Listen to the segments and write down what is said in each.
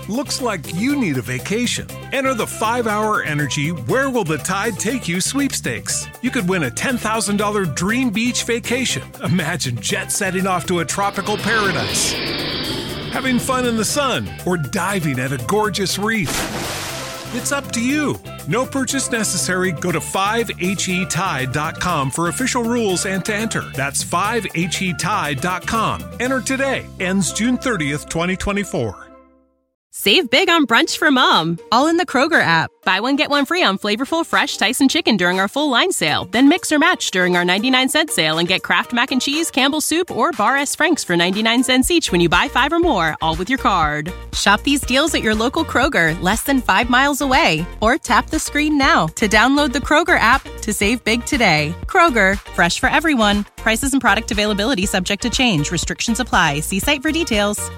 Looks like you need a vacation. Enter the 5-Hour Energy Where Will the Tide Take You sweepstakes. You could win a $10,000 dream beach vacation. Imagine jet setting off to a tropical paradise, having fun in the sun, or diving at a gorgeous reef. It's up to you. No purchase necessary. Go to 5HETide.com for official rules and to enter. That's 5HETide.com. Enter today. Ends June 30th, 2024. Save big on brunch for mom, all in the Kroger app. Buy one, get one free on flavorful, fresh Tyson chicken during our full line sale. Then mix or match during our 99-cent sale and get Kraft Mac and Cheese, Campbell's Soup, or Bar S. Frank's for 99 cents each when you buy 5 or more, all with your card. Shop these deals at your local Kroger, less than 5 miles away. Or tap the screen now to download the Kroger app to save big today. Kroger, fresh for everyone. Prices and product availability subject to change. Restrictions apply. See site for details.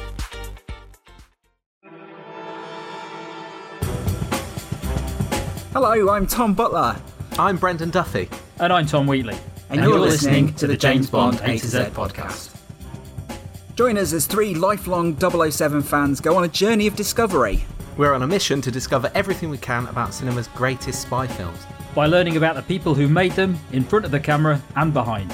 Hello, I'm Tom Butler. I'm Brendan Duffy. And I'm Tom Wheatley. And you're listening to the James Bond A to Z podcast. Join us as 3 lifelong 007 fans go on a journey of discovery. We're on a mission to discover everything we can about cinema's greatest spy films. By learning about the people who made them, in front of the camera and behind.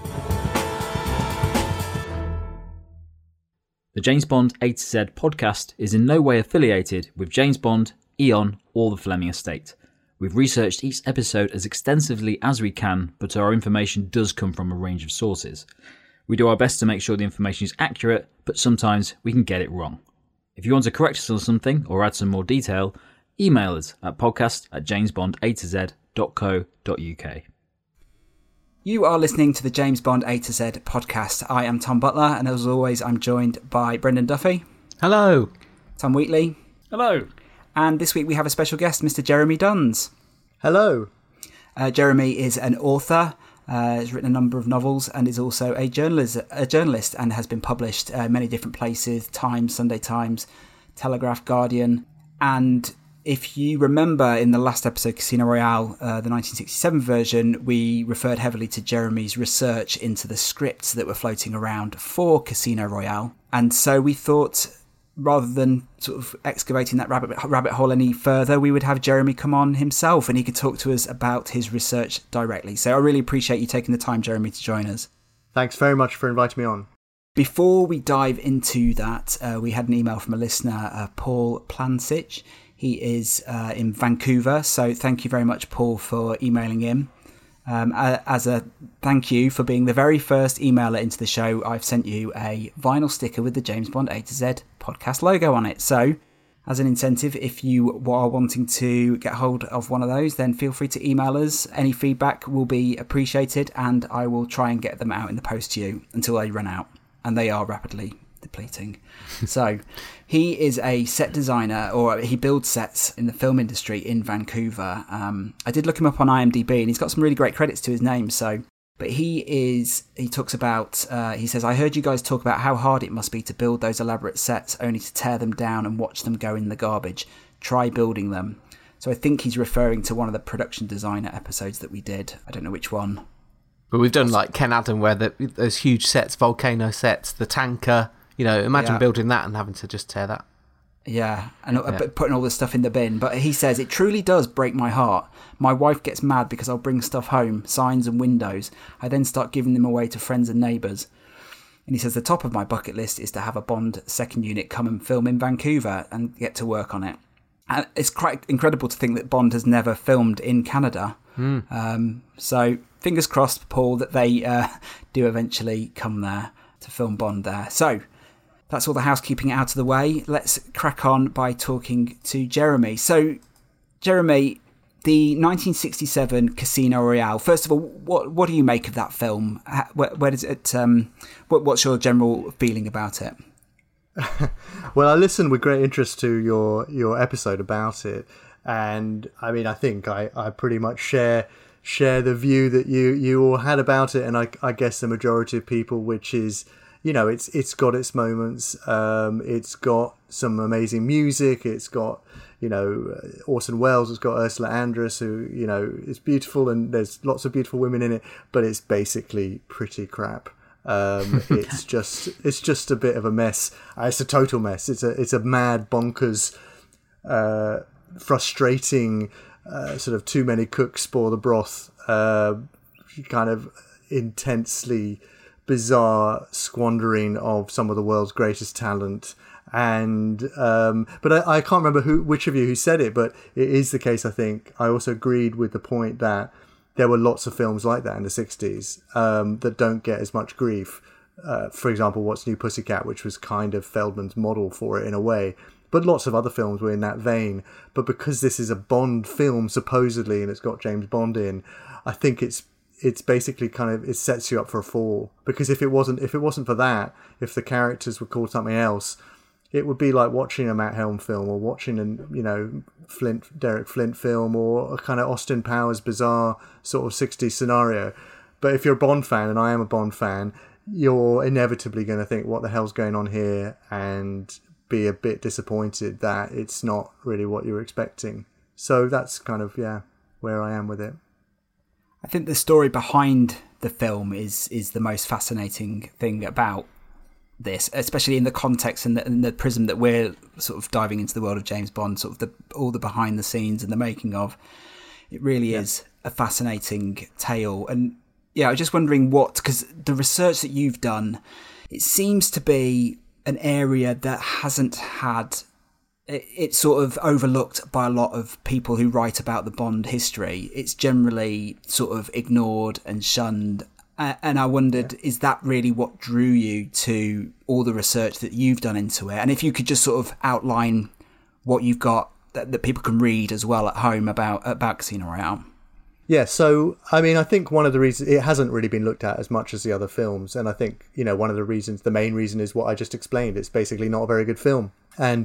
The James Bond A to Z podcast is in no way affiliated with James Bond, Eon, or the Fleming estate. We've researched each episode as extensively as we can, but our information does come from a range of sources. We do our best to make sure the information is accurate, but sometimes we can get it wrong. If you want to correct us on something or add some more detail, email us at podcast@jamesbondatoz.co.uk. You are listening to the James Bond A to Z podcast. I am Tom Butler, and as always, I'm joined by Brendan Duffy. Hello. Tom Wheatley. Hello. And this week we have a special guest, Mr. Jeremy Duns. Hello. Jeremy is an author, has written a number of novels, and is also a journalist and has been published many different places, Times, Sunday Times, Telegraph, Guardian. And if you remember in the last episode, Casino Royale, the 1967 version, we referred heavily to Jeremy's research into the scripts that were floating around for Casino Royale. And so we thought, rather than sort of excavating that rabbit hole any further, we would have Jeremy come on himself and he could talk to us about his research directly. So I really appreciate you taking the time, Jeremy, to join us. Thanks very much for inviting me on. Before we dive into that, we had an email from a listener, Paul Plansich. He is in Vancouver, so thank you very much, Paul, for emailing him. As a thank you for being the very first emailer into the show, I've sent you a vinyl sticker with the James Bond A to Z podcast logo on it. So, as an incentive, if you are wanting to get hold of one of those, then feel free to email us. Any feedback will be appreciated, and I will try and get them out in the post to you until they run out. And they are rapidly depleting. So he is a set designer, or he builds sets in the film industry in Vancouver. I did look him up on IMDb and he's got some really great credits to his name. But he talks about, he says, I heard you guys talk about how hard it must be to build those elaborate sets only to tear them down and watch them go in the garbage. Try building them. So I think he's referring to one of the production designer episodes that we did. I don't know which one. But we've done like Ken Adam, where those huge sets, volcano sets, the tanker. You know, imagine building that and having to just tear that. Yeah, and putting all this stuff in the bin. But he says, it truly does break my heart. My wife gets mad because I'll bring stuff home, signs and windows. I then start giving them away to friends and neighbours. And he says, the top of my bucket list is to have a Bond second unit come and film in Vancouver and get to work on it. And it's quite incredible to think that Bond has never filmed in Canada. So fingers crossed, Paul, that they do eventually come there to film Bond there. So that's all the housekeeping out of the way. Let's crack on by talking to Jeremy. So, Jeremy, the 1967 Casino Royale. First of all, what do you make of that film? Where does it? What's your general feeling about it? Well, I listened with great interest to your episode about it, and I mean, I think I pretty much share the view that you all had about it, and I guess the majority of people, which is, you know, it's got its moments. It's got some amazing music. It's got, you know, Orson Welles. It's got Ursula Andress, who, you know, is beautiful, and there's lots of beautiful women in it. But it's basically pretty crap. It's just a bit of a mess. It's a total mess. It's a mad, bonkers, frustrating, sort of too many cooks spoil the broth, kind of intensely bizarre squandering of some of the world's greatest talent. And but I can't remember which of you who said it, but it is the case. I think I also agreed with the point that there were lots of films like that in the 60s that don't get as much grief. For example, What's New Pussycat, which was kind of Feldman's model for it in a way. But lots of other films were in that vein. But because this is a Bond film, supposedly, and it's got James Bond in, I think it's basically kind of, it sets you up for a fall. Because if it wasn't for that, if the characters were called something else, it would be like watching a Matt Helm film or watching Derek Flint film or a kind of Austin Powers bizarre sort of 60s scenario. But if you're a Bond fan, and I am a Bond fan, you're inevitably going to think, what the hell's going on here? And be a bit disappointed that it's not really what you were expecting. So that's kind of, where I am with it. I think the story behind the film is the most fascinating thing about this, especially in the context and the prism that we're sort of diving into the world of James Bond, sort of all the behind the scenes and the making of. It really is a fascinating tale. And I was just wondering because the research that you've done, it seems to be an area that hasn't had, it's sort of overlooked by a lot of people who write about the Bond history. It's generally sort of ignored and shunned. And I wondered, is that really what drew you to all the research that you've done into it? And if you could just sort of outline what you've got that people can read as well at home about Casino Royale. Yeah, so, I mean, I think one of the reasons it hasn't really been looked at as much as the other films. And I think, one of the main reason is what I just explained. It's basically not a very good film. And,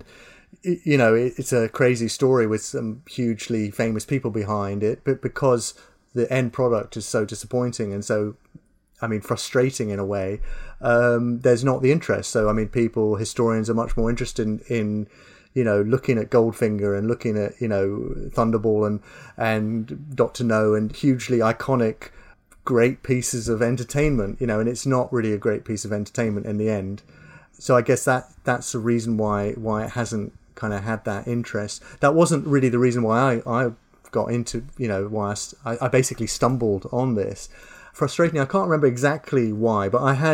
it's a crazy story with some hugely famous people behind it. But because the end product is so disappointing and so, frustrating in a way, there's not the interest. So, historians are much more interested in looking at Goldfinger and looking at, Thunderball and Dr. No and hugely iconic, great pieces of entertainment, and it's not really a great piece of entertainment in the end. So I guess that's the reason why it hasn't kind of had that interest. That wasn't really the reason why I got into, why I basically stumbled on this. Frustrating, I can't remember exactly why, but I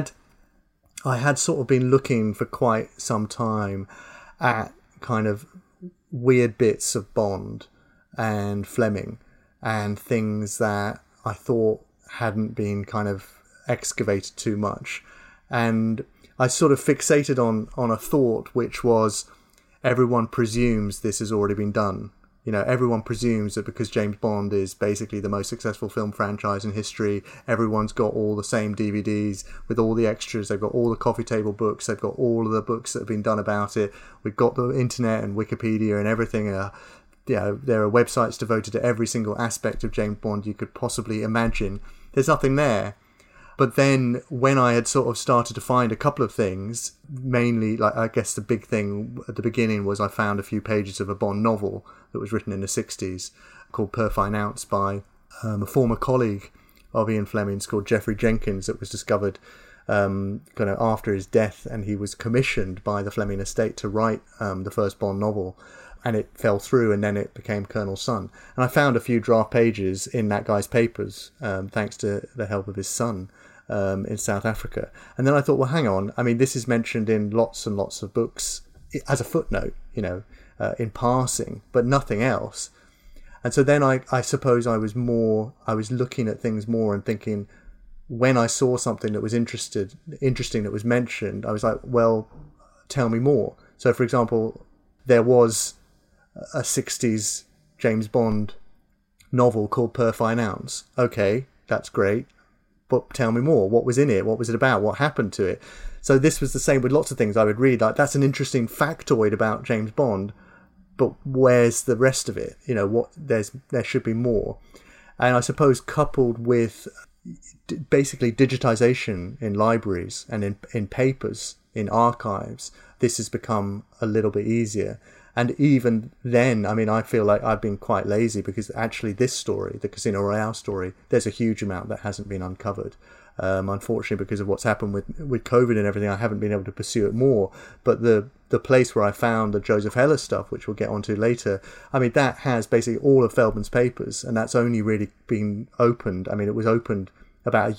had sort of been looking for quite some time at kind of weird bits of Bond and Fleming and things that I thought hadn't been kind of excavated too much. And I sort of fixated on a thought, which was everyone presumes this has already been done. Everyone presumes that because James Bond is basically the most successful film franchise in history, everyone's got all the same DVDs with all the extras. They've got all the coffee table books. They've got all of the books that have been done about it. We've got the internet and Wikipedia and everything. There are websites devoted to every single aspect of James Bond you could possibly imagine. There's nothing there. But then when I had sort of started to find a couple of things, mainly, like I guess the big thing at the beginning was I found a few pages of a Bond novel that was written in the 60s called Per Fine Ounce by a former colleague of Ian Fleming's called Geoffrey Jenkins, that was discovered kind of after his death, and he was commissioned by the Fleming estate to write the first Bond novel. And it fell through, and then it became Colonel's Son. And I found a few draft pages in that guy's papers, thanks to the help of his son, in South Africa. And then I thought, well, hang on. This is mentioned in lots and lots of books as a footnote, in passing, but nothing else. And so then I suppose I was looking at things more and thinking, when I saw something that was interesting that was mentioned, I was like, well, tell me more. So, for example, there was a 60s James Bond novel called Per Fine Ounce. Okay, that's great. But tell me more. What was in it? What was it about? What happened to it? So this was the same with lots of things I would read. Like, that's an interesting factoid about James Bond, but where's the rest of it? There should be more. And I suppose coupled with basically digitization in libraries and in papers, in archives, this has become a little bit easier. And even then, I feel like I've been quite lazy, because actually this story, the Casino Royale story, there's a huge amount that hasn't been uncovered. Unfortunately, because of what's happened with COVID and everything, I haven't been able to pursue it more. But the place where I found the Joseph Heller stuff, which we'll get onto later, I mean, that has basically all of Feldman's papers, and that's only really been opened. I mean, it was opened about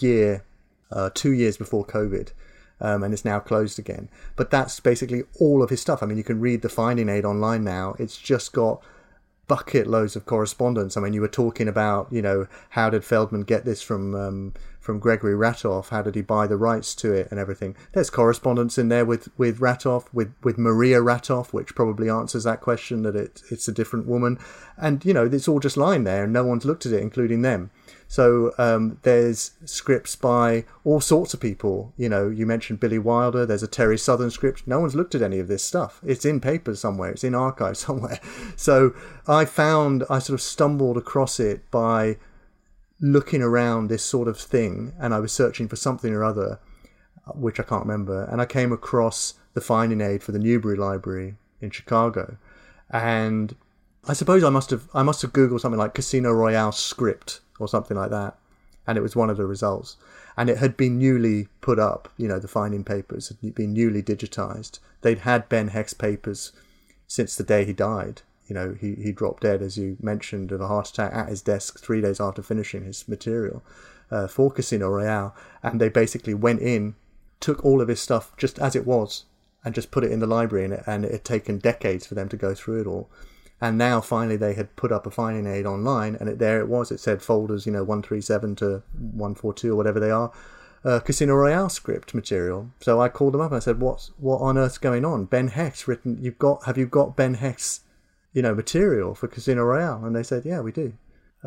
2 years before COVID, and it's now closed again. But that's basically all of his stuff. I mean, you can read the finding aid online now. It's just got bucket loads of correspondence. I mean, you were talking about, how did Feldman get this from Gregory Ratoff? How did he buy the rights to it and everything? There's correspondence in there with Ratoff, with Maria Ratoff, which probably answers that question, that it's a different woman. And, it's all just lying there and no one's looked at it, including them. So there's scripts by all sorts of people. You mentioned Billy Wilder. There's a Terry Southern script. No one's looked at any of this stuff. It's in papers somewhere. It's in archives somewhere. So I sort of stumbled across it by looking around this sort of thing, and I was searching for something or other, which I can't remember, and I came across the finding aid for the Newberry Library in Chicago. And I suppose I must have Googled something like Casino Royale script or something like that, and it was one of the results. And it had been newly put up, the finding papers had been newly digitized. They'd had Ben Hecht's papers since the day he died. He dropped dead, as you mentioned, of a heart attack at his desk 3 days after finishing his material for Casino Royale. And they basically went in, took all of his stuff just as it was, and just put it in the library, and it had taken decades for them to go through it all. And now finally they had put up a finding aid online, and there it was. It said folders, 137 to 142 or whatever they are, Casino Royale script material. So I called them up and I said, what on earth's going on? Ben Hecht's written. Have you got Ben Hecht's material for Casino Royale? And they said, yeah, we do.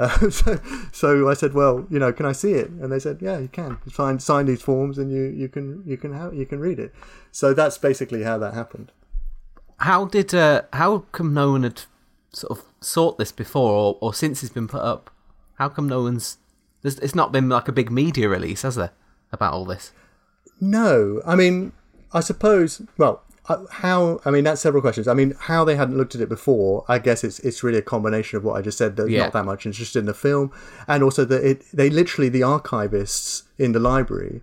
So I said, well, can I see it? And they said, yeah, you can. Sign these forms and you can read it. So that's basically how that happened. How come no one had sort of sought this before, or since it's been put up? How come no one's... It's not been like a big media release, has there, about all this? No. I mean, I suppose... Well, that's several questions. I mean, how they hadn't looked at it before, I guess it's really a combination of what I just said, that not that much interest in the film, and also that they literally, the archivists in the library,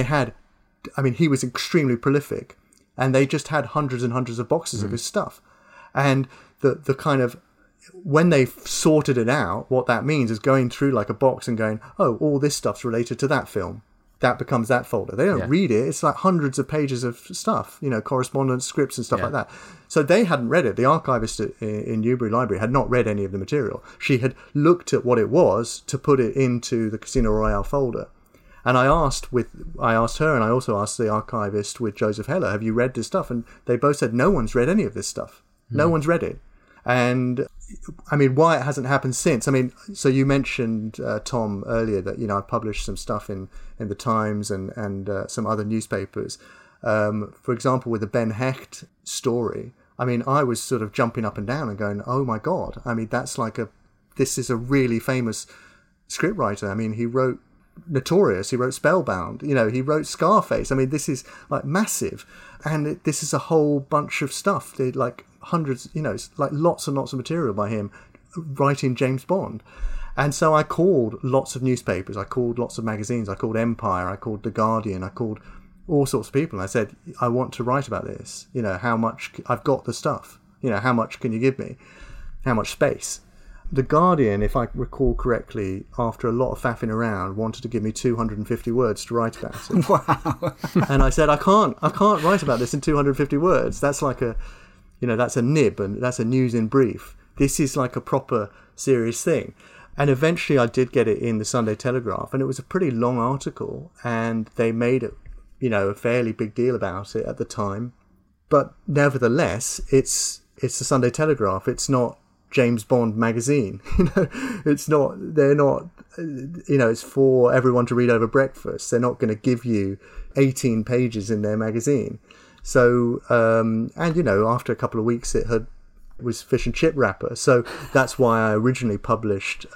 he was extremely prolific, and they just had hundreds and hundreds of boxes of his stuff. And the kind of, when they sorted it out, what that means is going through like a box and going, oh, all this stuff's related to that film. That becomes that folder. They don't read it. It's like hundreds of pages of stuff, correspondence, scripts and stuff like that. So they hadn't read it. The archivist in Newberry Library had not read any of the material. She had looked at what it was to put it into the Casino Royale folder. And I asked her, and I also asked the archivist with Joseph Heller, have you read this stuff? And they both said, no one's read any of this stuff. No one's read it. And I mean, why it hasn't happened since? I mean, so you mentioned, Tom, earlier that, I published some stuff in the Times and some other newspapers. For example, with the Ben Hecht story, I mean, I was sort of jumping up and down and going, oh my God. I mean, this is a really famous scriptwriter. I mean, he wrote Notorious, he wrote Spellbound, he wrote Scarface. I mean, this is like massive. And this is a whole bunch of stuff. They like hundreds, it's like lots and lots of material by him writing James Bond. And so I called lots of newspapers, I called lots of magazines, I called Empire, I called The Guardian, I called all sorts of people. And I said, I want to write about this. How much, I've got the stuff. How much can you give me? How much space? The Guardian, if I recall correctly, after a lot of faffing around, wanted to give me 250 words to write about it. Wow. And I said, I can't write about this in 250 words. That's like that's a nib, and that's a news in brief. This is like a proper serious thing. And eventually I did get it in the Sunday Telegraph, and it was a pretty long article, and they made it, a fairly big deal about it at the time. But nevertheless, it's the Sunday Telegraph. It's not James Bond magazine. It's not, they're not, it's for everyone to read over breakfast. They're not going to give you 18 pages in their magazine. So, and after a couple of weeks it was fish and chip wrapper. So that's why I originally published,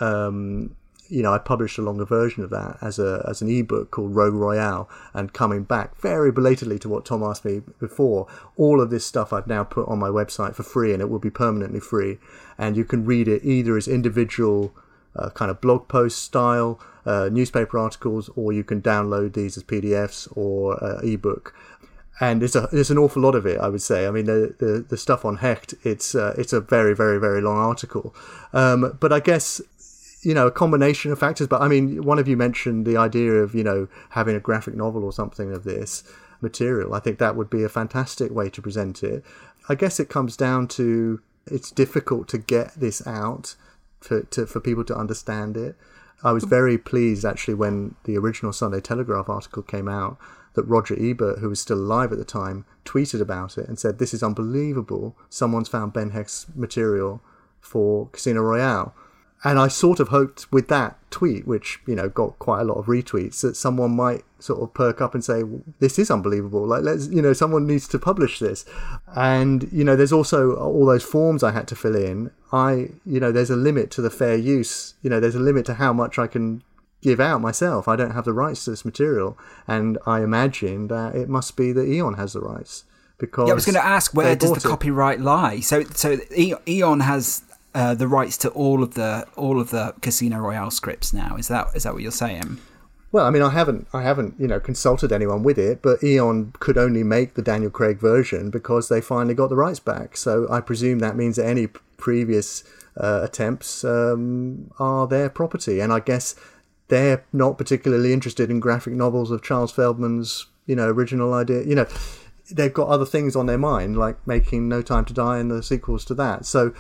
I published a longer version of that as an ebook called Rogue Royale. And coming back very belatedly to what Tom asked me before, all of this stuff I've now put on my website for free, and it will be permanently free. And you can read it either as individual kind of blog post style newspaper articles, or you can download these as PDFs or ebook. And there's an awful lot of it, I would say. I mean, the stuff on Hecht, it's a very, very, very long article. But I guess, a combination of factors. But I mean, one of you mentioned the idea of, having a graphic novel or something of this material. I think that would be a fantastic way to present it. I guess it comes down to it's difficult to get this out for people to understand it. I was very pleased, actually, when the original Sunday Telegraph article came out, that Roger Ebert, who was still alive at the time, tweeted about it and said, "This is unbelievable. Someone's found Ben Hecht's material for Casino Royale." And I sort of hoped with that tweet, which, got quite a lot of retweets, that someone might sort of perk up and say, "This is unbelievable. Like, someone needs to publish this." And, there's also all those forms I had to fill in. There's a limit to the fair use. There's a limit to how much I can give out myself. I don't have the rights to this material. And I imagine that it must be that Eon has the rights. Because I was going to ask, where does the copyright lie? So Eon has the rights to all of the Casino Royale scripts now. Is that what you're saying? Well, I mean, I haven't consulted anyone with it, but Eon could only make the Daniel Craig version because they finally got the rights back. So I presume that means that any previous attempts are their property, and I guess they're not particularly interested in graphic novels of Charles Feldman's original idea. They've got other things on their mind, like making No Time to Die and the sequels to that. So,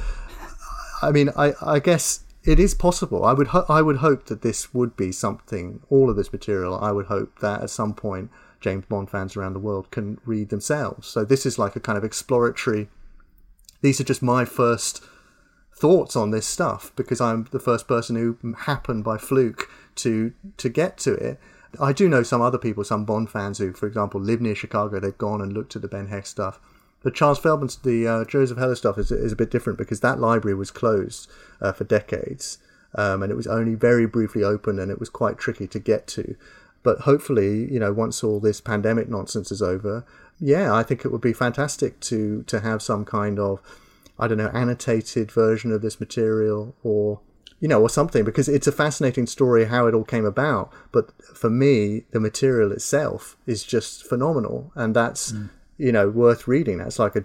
I mean, I guess it is possible. I would hope that this would be something, all of this material, I would hope that at some point James Bond fans around the world can read themselves. So this is like a kind of exploratory, these are just my first thoughts on this stuff, because I'm the first person who happened by fluke to get to it. I do know some other people, some Bond fans who, for example, live near Chicago. They've gone and looked at the Ben Hecht stuff. The Charles Feldman's, the Joseph Heller stuff is a bit different, because that library was closed for decades, and it was only very briefly open, and it was quite tricky to get to. But hopefully, once all this pandemic nonsense is over, I think it would be fantastic to have some kind of, annotated version of this material, or something, because it's a fascinating story how it all came about. But for me, the material itself is just phenomenal, and that's worth reading. That's like a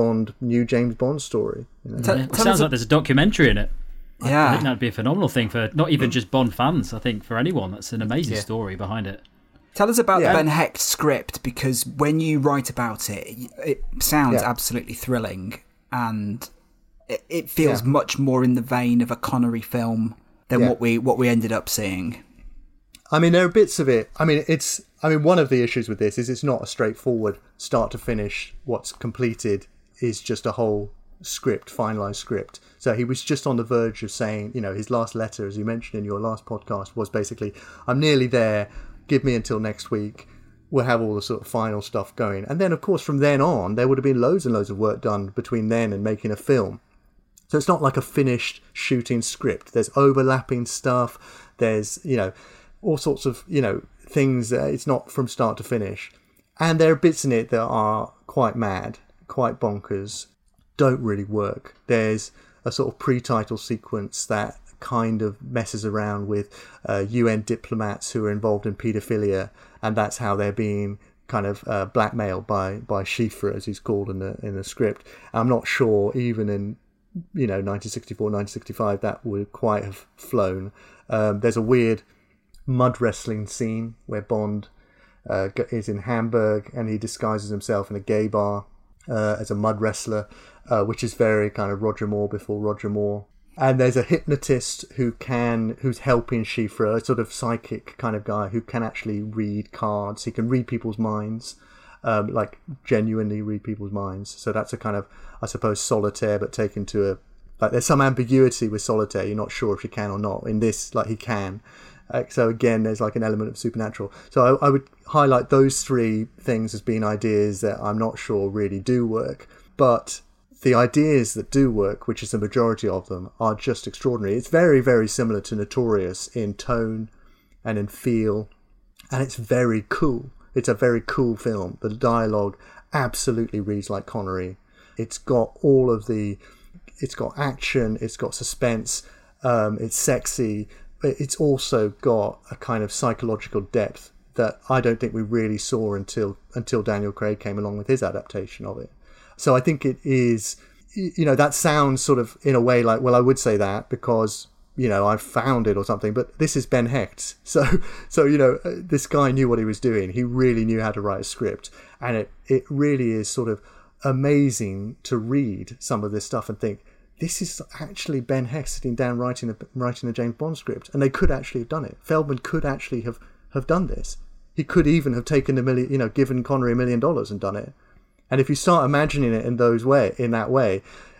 new James Bond story. It sounds like there's a documentary in it. Yeah, I think that'd be a phenomenal thing for not even just Bond fans. I think for anyone, that's an amazing story behind it. Tell us about the Ben Hecht script, because when you write about it, it sounds absolutely thrilling, and it feels much more in the vein of a Connery film than what we ended up seeing. I mean, there are bits of it. I mean, one of the issues with this is it's not a straightforward start to finish. What's completed is just a whole script, finalized script. So he was just on the verge of saying, his last letter, as you mentioned in your last podcast, was basically, "I'm nearly there. Give me until next week. We'll have all the sort of final stuff going." And then, of course, from then on, there would have been loads and loads of work done between then and making a film. So it's not like a finished shooting script. There's overlapping stuff. There's, all sorts of, things. It's not from start to finish. And there are bits in it that are quite mad, quite bonkers, don't really work. There's a sort of pre-title sequence that kind of messes around with UN diplomats who are involved in paedophilia, and that's how they're being kind of blackmailed by Schiffer, as he's called in the script. I'm not sure even in 1964, 1965 that would quite have flown. There's a weird mud wrestling scene where Bond is in Hamburg and he disguises himself in a gay bar as a mud wrestler, which is very kind of Roger Moore before Roger Moore. And there's a hypnotist who's helping Schiffer, a sort of psychic kind of guy who can actually read cards. He can read people's minds, like genuinely read people's minds. So that's a kind of, I suppose, solitaire, but taken to there's some ambiguity with solitaire. You're not sure if he can or not. In this, he can. So again, there's like an element of supernatural. So I would highlight those three things as being ideas that I'm not sure really do work. But the ideas that do work, which is the majority of them, are just extraordinary. It's very, very similar to Notorious in tone and in feel, and it's very cool. It's a very cool film. The dialogue absolutely reads like Connery. It's got it's got action, it's got suspense. It's sexy. But it's also got a kind of psychological depth that I don't think we really saw until Daniel Craig came along with his adaptation of it. So I think it is, that sounds sort of in a way like, well, I would say that because, I found it or something, but this is Ben Hecht. So this guy knew what he was doing. He really knew how to write a script. And it really is sort of amazing to read some of this stuff and think, this is actually Ben Hecht sitting down writing a James Bond script. And they could actually have done it. Feldman could actually have done this. He could even have taken given Connery $1 million and done it. And if you start imagining it in that way,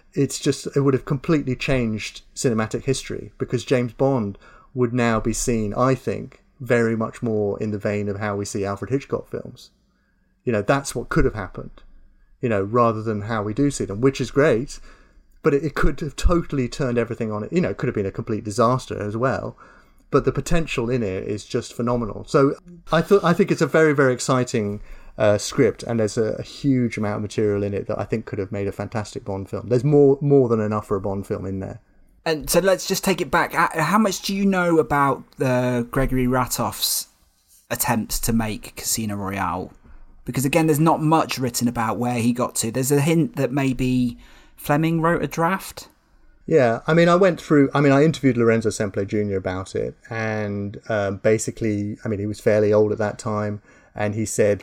it would have completely changed cinematic history, because James Bond would now be seen, I think, very much more in the vein of how we see Alfred Hitchcock films. That's what could have happened, rather than how we do see them, which is great, but it could have totally turned everything on it. It could have been a complete disaster as well. But the potential in it is just phenomenal. So I think it's a very, very exciting script, and there's a huge amount of material in it that I think could have made a fantastic Bond film. There's more than enough for a Bond film in there. And so let's just take it back. How much do you know about Gregory Ratoff's attempts to make Casino Royale? Because again, there's not much written about where he got to. There's a hint that maybe Fleming wrote a draft. Yeah, I interviewed Lorenzo Semple Jr. about it, and basically, he was fairly old at that time, and he said,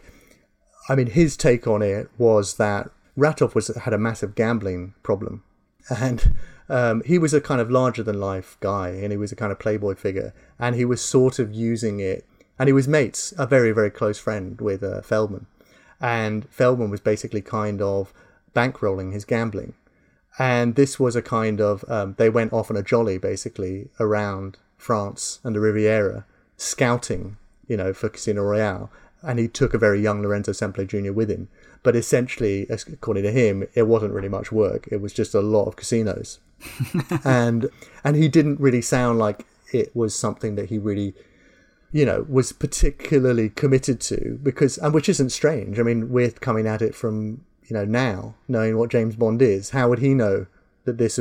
his take on it was that Ratoff had a massive gambling problem, and he was a kind of larger-than-life guy, and he was a kind of playboy figure, and he was sort of using it, and he was mates, a very, very close friend with Feldman, and Feldman was basically kind of bankrolling his gambling. And this was a kind of, they went off on a jolly, basically, around France and the Riviera, scouting, for Casino Royale. And he took a very young Lorenzo Semple Jr. with him. But essentially, according to him, it wasn't really much work. It was just a lot of casinos. and he didn't really sound like it was something that he really, was particularly committed to. Which isn't strange. We're coming at it from... now, knowing what James Bond is, how would he know that this,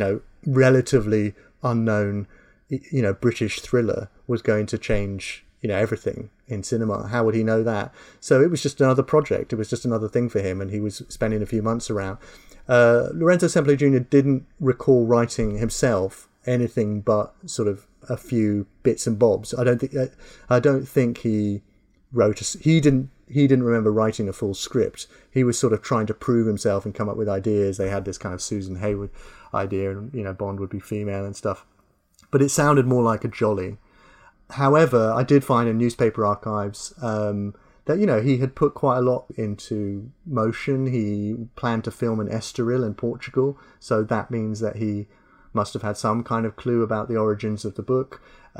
relatively unknown, British thriller was going to change, everything in cinema? How would he know that? So it was just another project. It was just another thing for him, and he was spending a few months around. Lorenzo Semple Jr. didn't recall writing himself anything but sort of a few bits and bobs. I don't think he wrote. He didn't remember writing a full script. He was sort of trying to prove himself and come up with ideas. They had this kind of Susan Hayward idea, and Bond would be female and stuff. But it sounded more like a jolly. However, I did find in newspaper archives that he had put quite a lot into motion. He planned to film in Estoril in Portugal, so that means that he must have had some kind of clue about the origins of the book.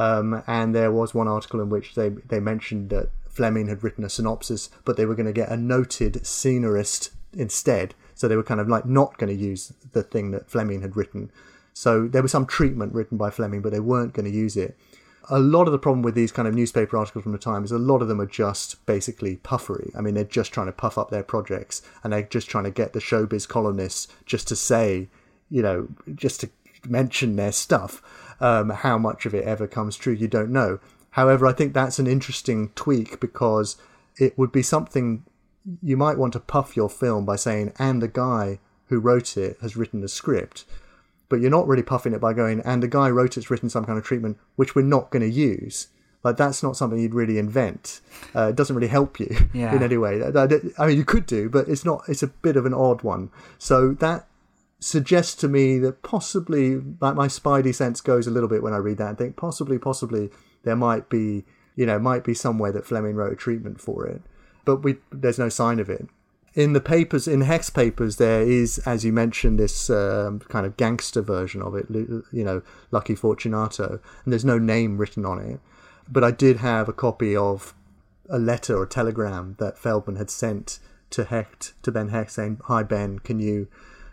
And there was one article in which they mentioned that Fleming had written a synopsis, but they were going to get a noted scenarist instead. So they were kind of like not going to use the thing that Fleming had written. So there was some treatment written by Fleming, but they weren't going to use it. A lot of the problem with these kind of newspaper articles from the time is a lot of them are just basically puffery. They're just trying to puff up their projects, and they're just trying to get the showbiz columnists just to say, just to mention their stuff. How much of it ever comes true, you don't know. However, I think that's an interesting tweak, because it would be something you might want to puff your film by saying, and the guy who wrote it has written the script. But you're not really puffing it by going, and the guy wrote it's written some kind of treatment, which we're not going to use. Like, that's not something you'd really invent. It doesn't really help you in any way. You could do, but it's a bit of an odd one. So that suggests to me that possibly, like, my spidey sense goes a little bit when I read that and think possibly there might be somewhere that Fleming wrote a treatment for it, but there's no sign of it. In the papers, in Hecht's papers, there is, as you mentioned, this kind of gangster version of it, Lucky Fortunato, and there's no name written on it. But I did have a copy of a letter or telegram that Feldman had sent to Ben Hecht, saying, "Hi Ben, can you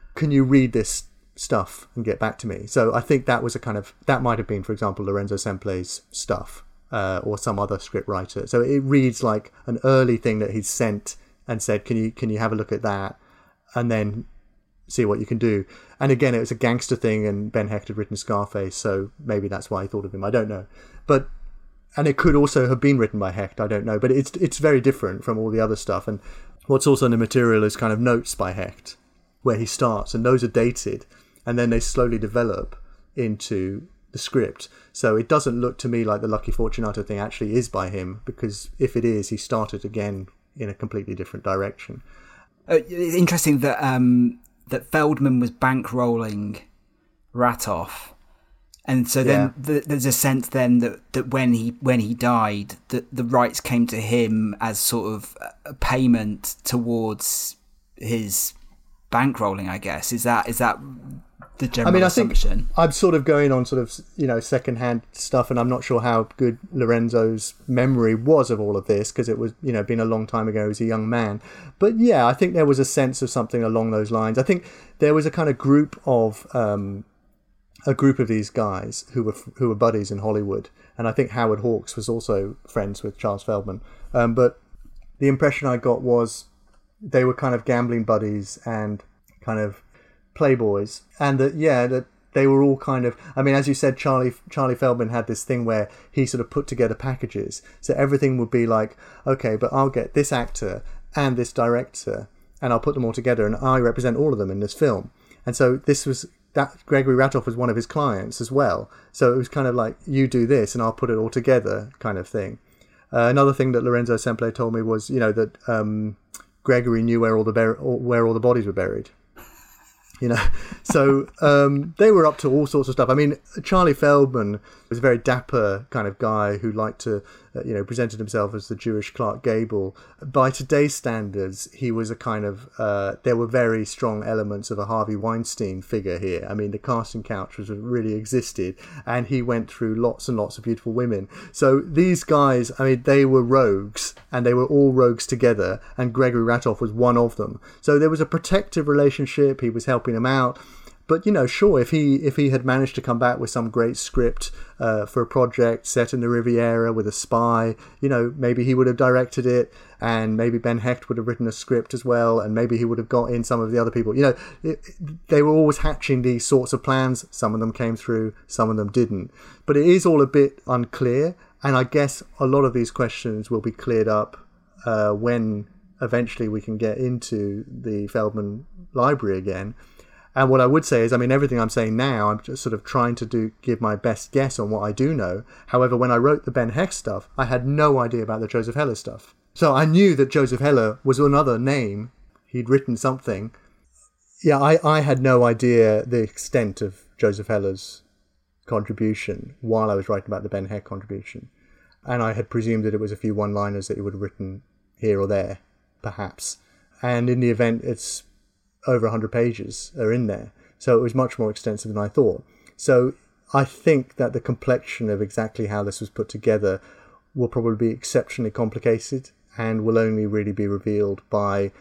read this stuff and get back to me?" So I think that was that might have been, for example, Lorenzo Semple's stuff, or some other script writer. So it reads like an early thing that he'd sent and said, can you have a look at that? And then see what you can do. And again, it was a gangster thing, and Ben Hecht had written Scarface, so maybe that's why he thought of him. I don't know. And it could also have been written by Hecht, I don't know. But it's very different from all the other stuff. And what's also in the material is kind of notes by Hecht, where he starts, and those are dated, and then they slowly develop into the script. So it doesn't look to me like the Lucky Fortunato thing actually is by him, because if it is, he started again in a completely different direction. It's interesting that that Feldman was bankrolling Ratoff, and so then there's a sense then that when he died, that the rights came to him as sort of a payment towards his bankrolling, I guess. Is that the general assumption? I think I'm sort of going on sort of, secondhand stuff, and I'm not sure how good Lorenzo's memory was of all of this, because it was, been a long time ago. He was a young man. But yeah, I think there was a sense of something along those lines. I think there was a kind of group of these guys who were buddies in Hollywood, and I think Howard Hawks was also friends with Charles Feldman. But the impression I got was they were kind of gambling buddies and kind of playboys, and that they were all kind of, as you said, Charlie Feldman had this thing where he sort of put together packages, so everything would be like, okay, but I'll get this actor and this director and I'll put them all together and I represent all of them in this film. And so that Gregory Ratoff was one of his clients as well, so it was kind of like, you do this and I'll put it all together kind of thing. Another thing that Lorenzo Semple told me was that Gregory knew where all the bodies were buried. So they were up to all sorts of stuff. Charlie Feldman was a very dapper kind of guy who liked to, presented himself as the Jewish Clark Gable. By today's standards, he was a kind of, there were very strong elements of a Harvey Weinstein figure here. The casting couch really existed, and he went through lots and lots of beautiful women. So these guys, they were rogues, and they were all rogues together, and Gregory Ratoff was one of them. So there was a protective relationship. He was helping him out. But sure, if he had managed to come back with some great script for a project set in the Riviera with a spy, maybe he would have directed it, and maybe Ben Hecht would have written a script as well, and maybe he would have got in some of the other people. They were always hatching these sorts of plans. Some of them came through, some of them didn't. But it is all a bit unclear, and I guess a lot of these questions will be cleared up when eventually we can get into the Feldman library again. And what I would say is, everything I'm saying now, I'm just sort of trying to give my best guess on what I do know. However, when I wrote the Ben Hecht stuff, I had no idea about the Joseph Heller stuff. So I knew that Joseph Heller was another name. He'd written something. Yeah, I had no idea the extent of Joseph Heller's contribution while I was writing about the Ben Hecht contribution. And I had presumed that it was a few one-liners that he would have written here or there, perhaps. And in the event, it's over 100 pages are in there, so it was much more extensive than I thought. So I think that the complexion of exactly how this was put together will probably be exceptionally complicated and will only really be revealed by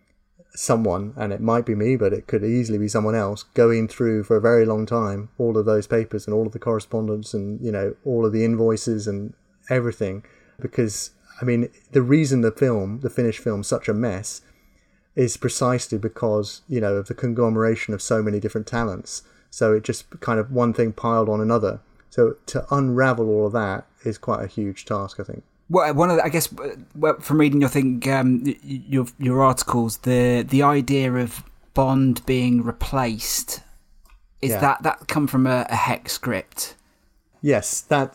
someone, and it might be me, but it could easily be someone else, going through for a very long time all of those papers and all of the correspondence and all of the invoices and everything. Because the reason the finished film, such a mess, is precisely because, of the conglomeration of so many different talents. So it just kind of one thing piled on another. So to unravel all of that is quite a huge task, I think. Well, from reading your articles, the idea of Bond being replaced, that come from a Hecht script? Yes, that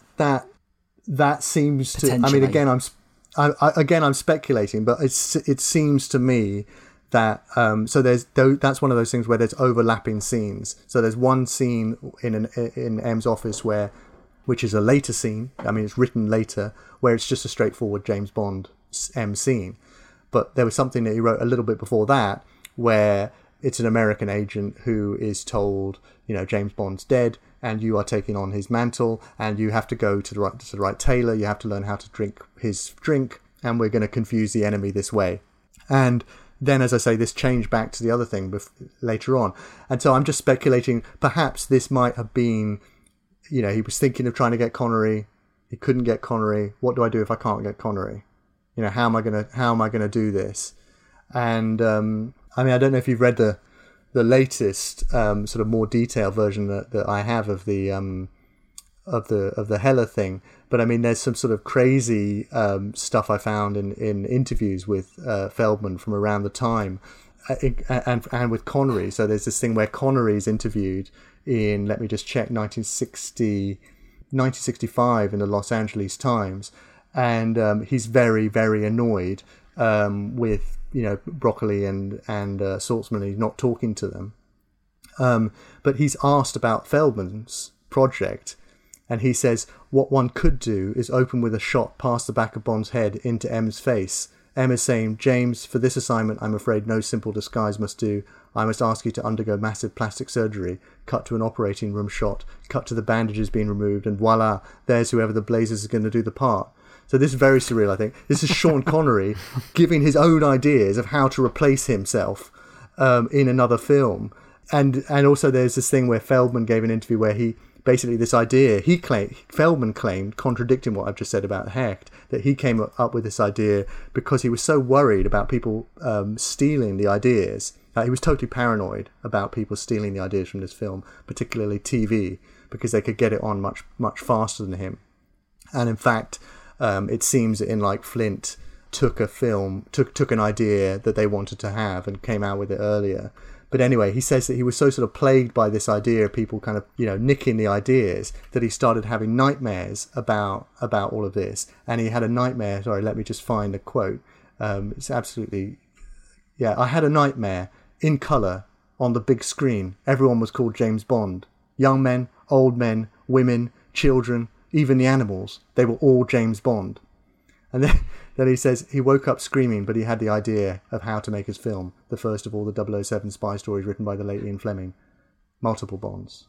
seems to. I'm speculating, but it seems to me that that's one of those things where there's overlapping scenes. So there's one scene in M's office which is a later scene. It's written later, where it's just a straightforward James Bond M scene. But there was something that he wrote a little bit before that, where it's an American agent who is told, James Bond's dead, and you are taking on his mantle, and you have to go to the right tailor. You have to learn how to drink his drink, and we're going to confuse the enemy this way. And then, as I say, this changed back to the other thing later on. And so I'm just speculating, perhaps this might have been, he was thinking of trying to get Connery. He couldn't get Connery. What do I do if I can't get Connery? How am I going to do this? And, I don't know if you've read the latest sort of more detailed version that I have of the Hela thing. But I mean, there's some sort of crazy stuff I found in interviews with Feldman from around the time, and with Connery. So there's this thing where Connery's interviewed in, let me just check, 1965 in the Los Angeles Times, and he's very, very annoyed with Broccoli and Saltzman. He's not talking to them, but he's asked about Feldman's project. And he says, what one could do is open with a shot past the back of Bond's head into M's face. M is saying, James, for this assignment, I'm afraid no simple disguise must do. I must ask you to undergo massive plastic surgery. Cut to an operating room shot. Cut to the bandages being removed. And voila, there's whoever the blazes is going to do the part. So this is very surreal, I think. This is Sean Connery giving his own ideas of how to replace himself in another film. And also there's this thing where Feldman gave an interview where basically this idea, Feldman claimed, contradicting what I've just said about Hecht, that he came up with this idea because he was so worried about people stealing the ideas. He was totally paranoid about people stealing the ideas from this film, particularly TV, because they could get it on much, much faster than him. And in fact, it seems that in like Flint took an idea that they wanted to have and came out with it earlier. But anyway, he says that he was so sort of plagued by this idea of people kind of, nicking the ideas, that he started having nightmares about all of this. And he had a nightmare, sorry, let me just find the quote. It's absolutely, I had a nightmare in colour on the big screen. Everyone was called James Bond. Young men, old men, women, children, even the animals. They were all James Bond. And then he says he woke up screaming, but he had the idea of how to make his film, the first of all the 007 spy stories written by the late Ian Fleming. Multiple Bonds.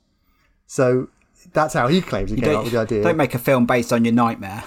So that's how he claims he came up with the idea. Don't make a film based on your nightmare.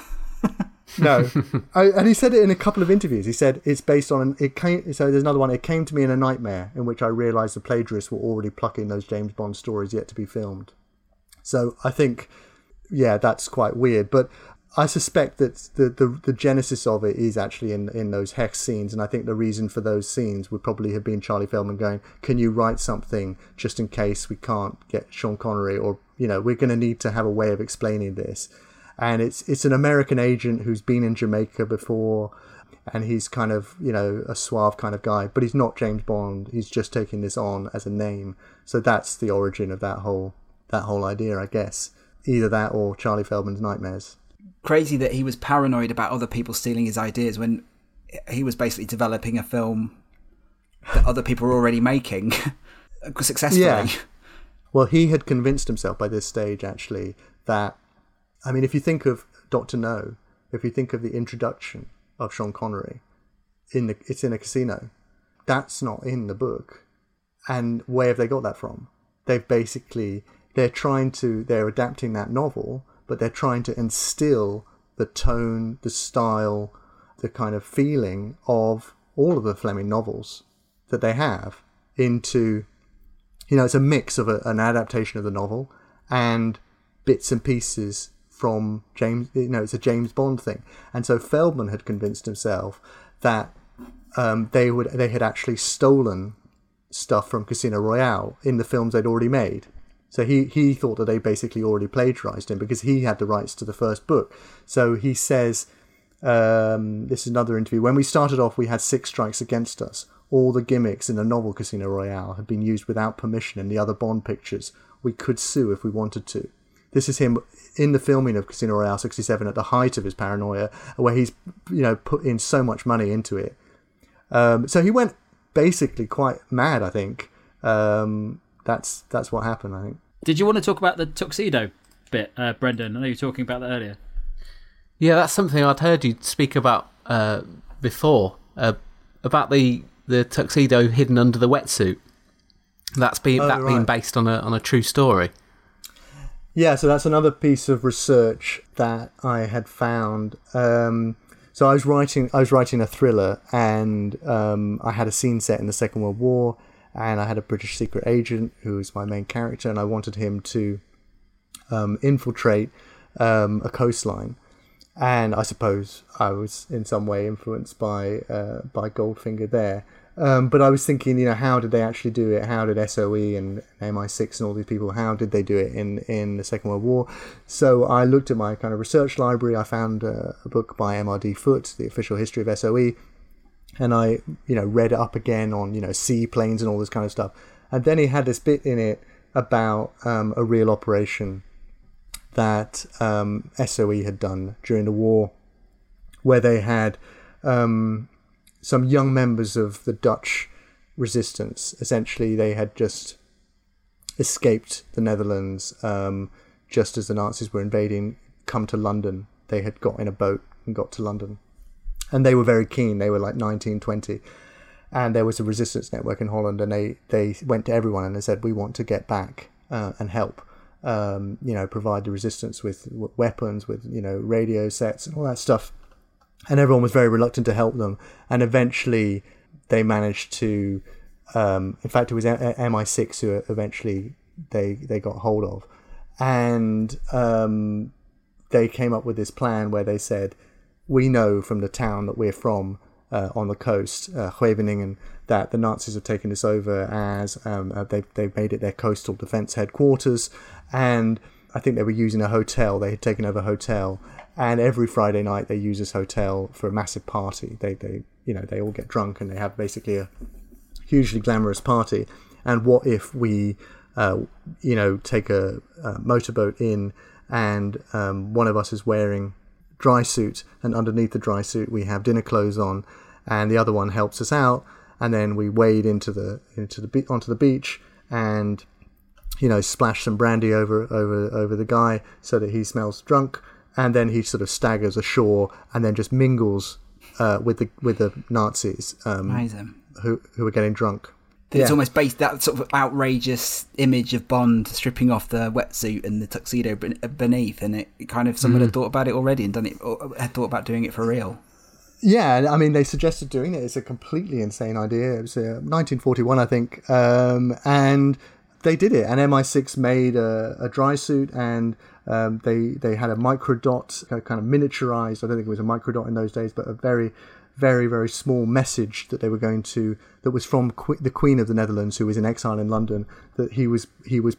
No. And he said it in a couple of interviews. He said it's based on... So there's another one. It came to me in a nightmare in which I realised the plagiarists were already plucking those James Bond stories yet to be filmed. So I think, that's quite weird. But I suspect that the genesis of it is actually in those Hecht scenes, and I think the reason for those scenes would probably have been Charlie Feldman going, can you write something just in case we can't get Sean Connery, or we're going to need to have a way of explaining this. And it's an American agent who's been in Jamaica before, and he's kind of a suave kind of guy, but he's not James Bond. He's just taking this on as a name. So that's the origin of that whole idea, I guess. Either that or Charlie Feldman's nightmares. Crazy that he was paranoid about other people stealing his ideas when he was basically developing a film that other people were already making successfully. Yeah. Well, he had convinced himself by this stage, actually, that, I mean, if you think of Dr. No, if you think of the introduction of Sean Connery, it's in a casino. That's not in the book. And where have they got that from? They're adapting that novel, but they're trying to instill the tone, the style, the kind of feeling of all of the Fleming novels that they have into, it's a mix of an adaptation of the novel and bits and pieces from James, it's a James Bond thing. And so Feldman had convinced himself that they had actually stolen stuff from Casino Royale in the films they'd already made. So he thought that they basically already plagiarized him because he had the rights to the first book. So he says, this is another interview, when we started off we had 6 strikes against us. All the gimmicks in the novel Casino Royale had been used without permission in the other Bond pictures. We could sue if we wanted to. This is him in the filming of Casino Royale 67 at the height of his paranoia, where he's put in so much money into it. So he went basically quite mad, I think. That's what happened, I think. Did you want to talk about the tuxedo bit, Brendan? I know you were talking about that earlier. Yeah, that's something I'd heard you speak about before, about the tuxedo hidden under the wetsuit. Being based on a true story. Yeah, so that's another piece of research that I had found. So I was writing a thriller, and I had a scene set in the Second World War, and I had a British secret agent who was my main character, and I wanted him to infiltrate a coastline. And I suppose I was in some way influenced by Goldfinger there. But I was thinking, how did they actually do it? How did SOE and MI6 and all these people, how did they do it in the Second World War? So I looked at my kind of research library. I found a book by MRD Foote, The Official History of SOE, and I, read it up again on, seaplanes and all this kind of stuff. And then he had this bit in it about a real operation that SOE had done during the war, where they had some young members of the Dutch resistance. Essentially, they had just escaped the Netherlands just as the Nazis were invading, come to London. They had got in a boat and got to London. And they were very keen. They were like 19, 20. And there was a resistance network in Holland, and they went to everyone and they said, we want to get back and help, provide the resistance with weapons, with, radio sets and all that stuff. And everyone was very reluctant to help them. And eventually they managed to, in fact, it was MI6 who eventually they got hold of. And they came up with this plan where they said, we know from the town that we're from on the coast, Scheveningen, that the Nazis have taken this over as they've made it their coastal defence headquarters. And I think they were using a hotel. They had taken over a hotel. And every Friday night they use this hotel for a massive party. They all get drunk and they have basically a hugely glamorous party. And what if we, take a motorboat in, and one of us is wearing dry suit, and underneath the dry suit we have dinner clothes on, and the other one helps us out, and then we wade onto the beach and splash some brandy over the guy so that he smells drunk. And then he sort of staggers ashore and then just mingles with the Nazis who are getting drunk. It's almost based that sort of outrageous image of Bond stripping off the wetsuit and the tuxedo beneath, and it kind of someone had thought about it already and done it, or had thought about doing it for real. Yeah, I mean, they suggested doing it. It's a completely insane idea. It was 1941, I think, and they did it. And MI6 made a dry suit, and they had a microdot, kind of miniaturized. I don't think it was a microdot in those days, but a very, very, very small message that they were going to, that was from the Queen of the Netherlands, who was in exile in London, that he was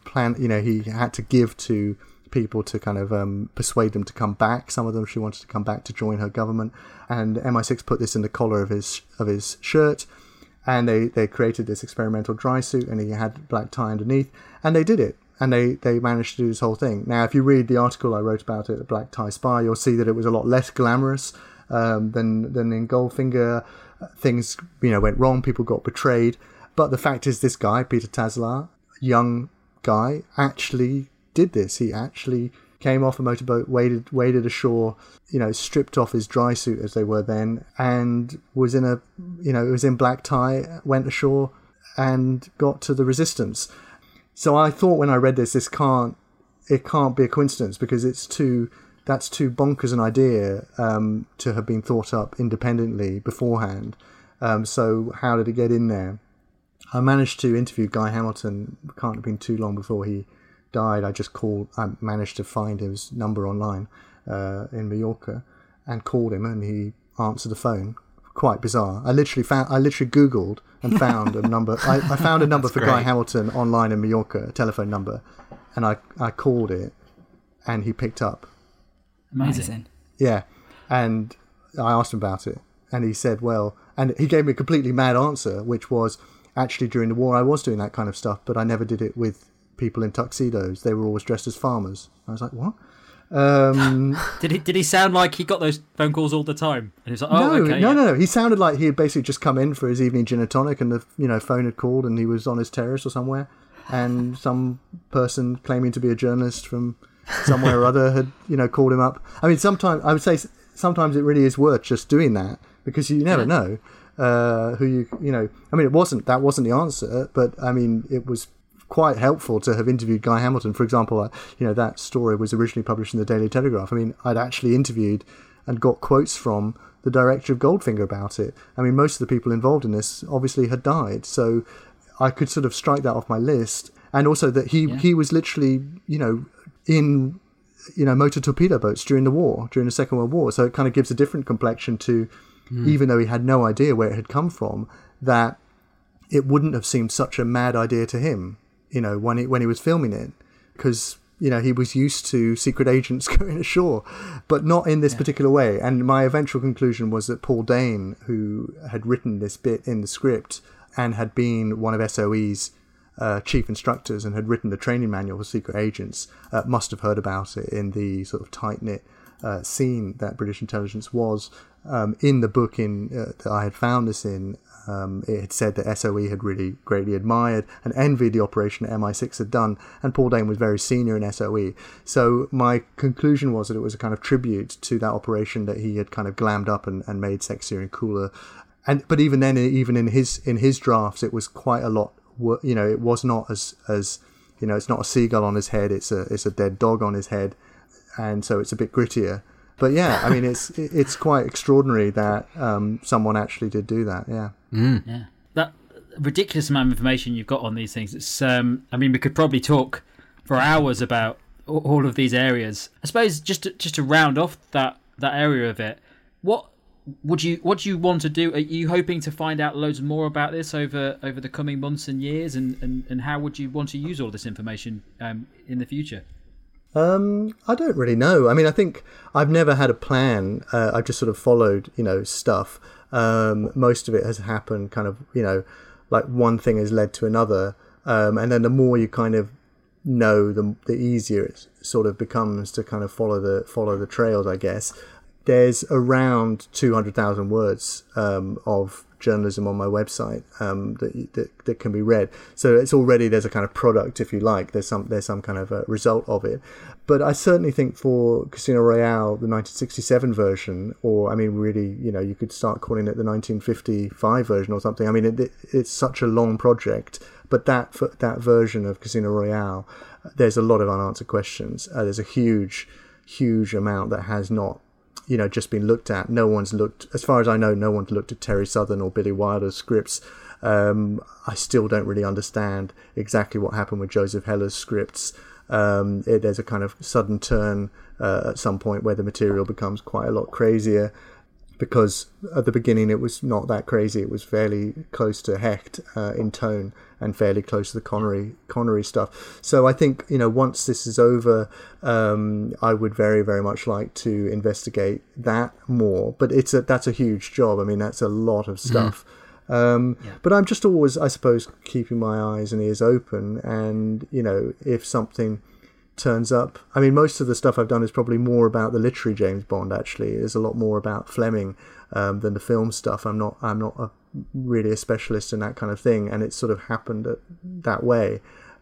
he had to give to people to kind of persuade them to come back. Some of them, she wanted to come back to join her government, and MI6 put this in the collar of his shirt. And they created this experimental dry suit, and he had black tie underneath, and they did it. And they managed to do this whole thing. Now, if you read the article I wrote about it, The Black Tie Spy, you'll see that it was a lot less glamorous than in Goldfinger. Things, went wrong. People got betrayed. But the fact is, this guy, Peter Taselaar, young guy, actually did this. He actually came off a motorboat, waded ashore, stripped off his dry suit, as they were then, and was in was in black tie, went ashore and got to the resistance. So I thought when I read this, it can't be a coincidence, because that's too bonkers an idea to have been thought up independently beforehand. So how did it get in there? I managed to interview Guy Hamilton. It can't have been too long before he died. I managed to find his number online in Mallorca and called him, and he answered the phone. Quite bizarre. I literally Googled and found a number. I found a number for Guy Hamilton online in Mallorca, a telephone number, and I called it, and he picked up. Amazing. Yeah, and I asked him about it, and he said, well, and he gave me a completely mad answer, which was, actually during the war I was doing that kind of stuff, but I never did it with people in tuxedos. They were always dressed as farmers. I was like, what? Did he sound like he got those phone calls all the time? And he was like, No. He sounded like he had basically just come in for his evening gin and tonic, and the phone had called, and he was on his terrace or somewhere, and some person claiming to be a journalist from somewhere or other had called him up. I mean, sometimes I would say sometimes it really is worth just doing that, because you never know who I mean, that wasn't the answer, but I mean, it was quite helpful to have interviewed Guy Hamilton. For example, that story was originally published in the Daily Telegraph. I mean, I'd actually interviewed and got quotes from the director of Goldfinger about it. I mean, most of the people involved in this obviously had died, so I could sort of strike that off my list. And also that he was literally, in motor torpedo boats during the Second World War. So it kind of gives a different complexion to, even though he had no idea where it had come from, that it wouldn't have seemed such a mad idea to him, when he was filming it, because he was used to secret agents going ashore, but not in this particular way. And my eventual conclusion was that Paul Dane, who had written this bit in the script and had been one of SOE's chief instructors and had written the training manual for secret agents, must have heard about it in the sort of tight-knit scene that British intelligence was. In the book that I had found this in, it had said that SOE had really greatly admired and envied the operation that MI6 had done, and Paul Dane was very senior in SOE. So my conclusion was that it was a kind of tribute to that operation that he had kind of glammed up and made sexier and cooler. But even then, even in his drafts, it was quite a lot. It was not as it's not a seagull on his head; it's a dead dog on his head, and so it's a bit grittier. But yeah, I mean, it's quite extraordinary that someone actually did do that. Yeah. Yeah. That ridiculous amount of information you've got on these things. It's we could probably talk for hours about all of these areas. I suppose just to round off that area of it, what do you want to do? Are you hoping to find out loads more about this over the coming months and years, and how would you want to use all this information in the future? I don't really know. I mean, I think I've never had a plan. I've just sort of followed, stuff. Most of it has happened kind of, like one thing has led to another. And then the more you kind of know, the easier it sort of becomes to kind of follow the trails, I guess. There's around 200,000 words of journalism on my website that can be read. So there's a kind of product, if you like. There's some kind of a result of it. But I certainly think for Casino Royale, the 1967 version, or really, you could start calling it the 1955 version or something. I mean, it's such a long project. But that version of Casino Royale, there's a lot of unanswered questions. There's a huge amount that has not just been looked at. No one's looked, as far as I know, no one's looked at Terry Southern or Billy Wilder's scripts. I still don't really understand exactly what happened with Joseph Heller's scripts. There's a kind of sudden turn at some point where the material becomes quite a lot crazier, because at the beginning it was not that crazy. It was fairly close to Hecht in tone and fairly close to the Connery stuff. So I think, once this is over, I would very, very much like to investigate that more. But that's a huge job. I mean, that's a lot of stuff. But I'm just always, I suppose, keeping my eyes and ears open. And, if something turns up, I mean, most of the stuff I've done is probably more about the literary James Bond. Actually, there's a lot more about Fleming than the film stuff. I'm not really a specialist in that kind of thing, and it sort of happened that way.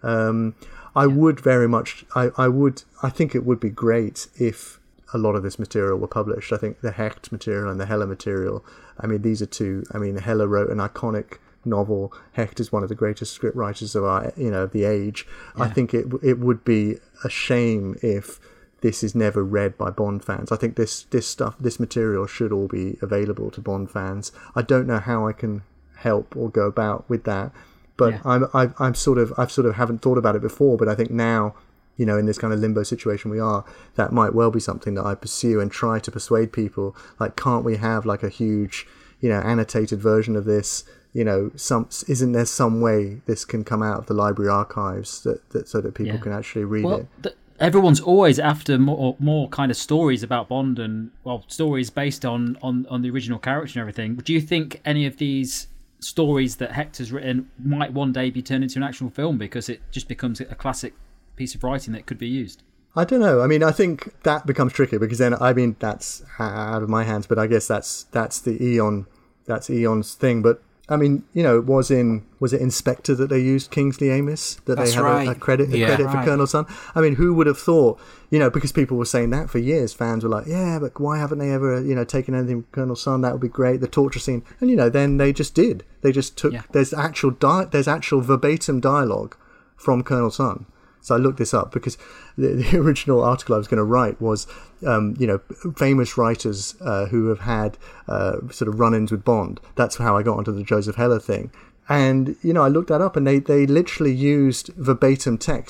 I would very much, I think it would be great if a lot of this material were published. I think the Hecht material and the Heller material, I mean, these are two. I mean, Heller wrote an iconic novel. Hecht is one of the greatest script writers of of the age. I think it would be a shame if this is never read by Bond fans. I think this material should all be available to Bond fans. I don't know how I can help or go about with that, but I've sort of haven't thought about it before. But I think now, in this kind of limbo situation we are, that might well be something that I pursue and try to persuade people. Like, can't we have like a huge, annotated version of this? Isn't there some way this can come out of the library archives that so that people can actually read it? Everyone's always after more kind of stories about Bond, and stories based on the original character and everything. Do you think any of these stories that Hecht has written might one day be turned into an actual film, because it just becomes a classic piece of writing that could be used? I don't know. I mean, I think that becomes tricky, because then, I mean, that's out of my hands, but I guess that's the Eon, that's Eon's thing. But I mean, was it Inspector that they used Kingsley Amis? That's they have a credit for Colonel Sun? I mean, who would have thought, because people were saying that for years. Fans were like, yeah, but why haven't they ever, taken anything from Colonel Sun? That would be great. The torture scene. And, then they just did. They just took, there's actual verbatim dialogue from Colonel Sun. So I looked this up because the original article I was going to write was, famous writers who have had sort of run-ins with Bond. That's how I got onto the Joseph Heller thing. And, I looked that up, and they literally used verbatim text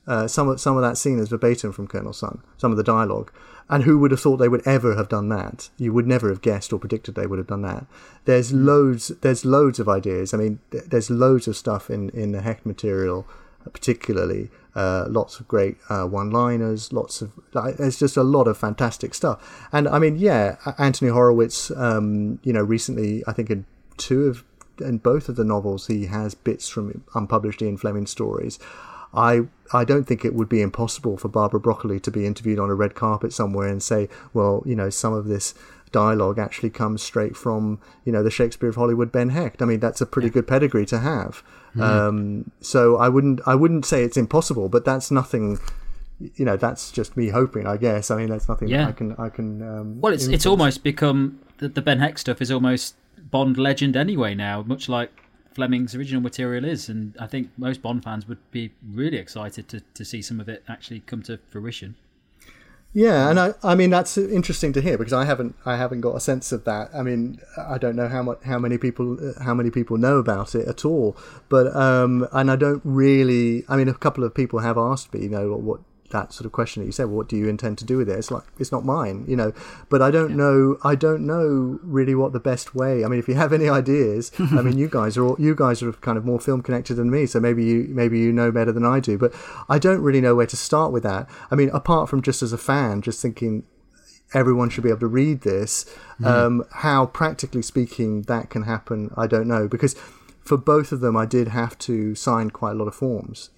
Some of that scene is verbatim from Colonel Sun, some of the dialogue. And who would have thought they would ever have done that? You would never have guessed or predicted they would have done that. There's loads of ideas. I mean, there's loads of stuff in the Hecht material, particularly. Lots of great one-liners, there's just a lot of fantastic stuff. And I mean, yeah, Anthony Horowitz, recently, I think in both of the novels, he has bits from unpublished Ian Fleming stories. I don't think it would be impossible for Barbara Broccoli to be interviewed on a red carpet somewhere and say, well, some of this dialogue actually comes straight from, the Shakespeare of Hollywood, Ben Hecht. I mean, that's a pretty good pedigree to have. Mm-hmm. So I wouldn't say it's impossible, but that's nothing. That's just me hoping, I guess. I mean, that's nothing I can. Well, it's almost become the Ben Hecht stuff is almost Bond legend anyway now, much like Fleming's original material is, and I think most Bond fans would be really excited to see some of it actually come to fruition. Yeah, and I mean that's interesting to hear, because I haven't got a sense of that. I mean, I don't know how many people know about it at all, but and I don't really. I mean, a couple of people have asked me, what that sort of question that you said, well, what do you intend to do with it? It's like, it's not mine, but I don't know really what the best way. I mean, if you have any ideas, I mean, you guys are kind of more film connected than me, so maybe you know better than I do, but I don't really know where to start with that. I mean, apart from just as a fan, just thinking everyone should be able to read this, how practically speaking that can happen, I don't know, because for both of them, I did have to sign quite a lot of forms,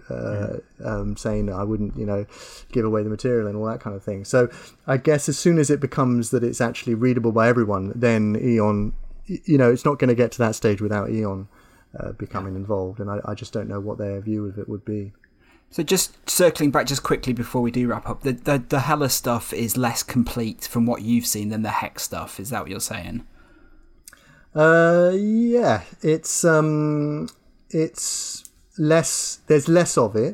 saying that I wouldn't, give away the material and all that kind of thing. So I guess as soon as it becomes that it's actually readable by everyone, then Eon, it's not going to get to that stage without Eon becoming involved. And I just don't know what their view of it would be. So just circling back just quickly before we do wrap up, the Hela stuff is less complete from what you've seen than the Hecht stuff. Is that what you're saying? Yeah, it's less. There's less of it,